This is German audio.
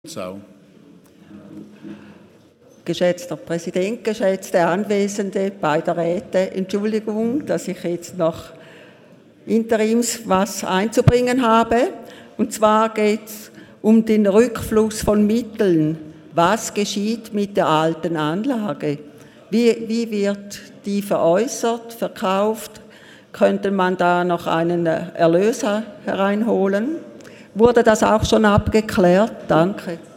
Sau. Geschätzter Präsident, geschätzte Anwesende, beide Räte, Entschuldigung, dass ich jetzt noch interims was einzubringen habe. Und zwar geht es um den Rückfluss von Mitteln. Was geschieht mit der alten Anlage? Wie wird die veräußert, verkauft? Könnte man da noch einen Erlöser hereinholen? Wurde das auch schon abgeklärt? Danke.